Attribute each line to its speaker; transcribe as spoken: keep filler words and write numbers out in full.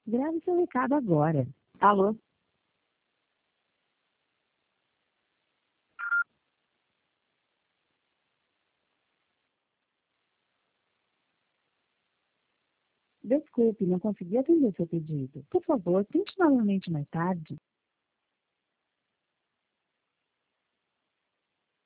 Speaker 1: Grave seu recado agora. Alô? Desculpe, não consegui atender seu pedido. Por favor, tente novamente mais tarde.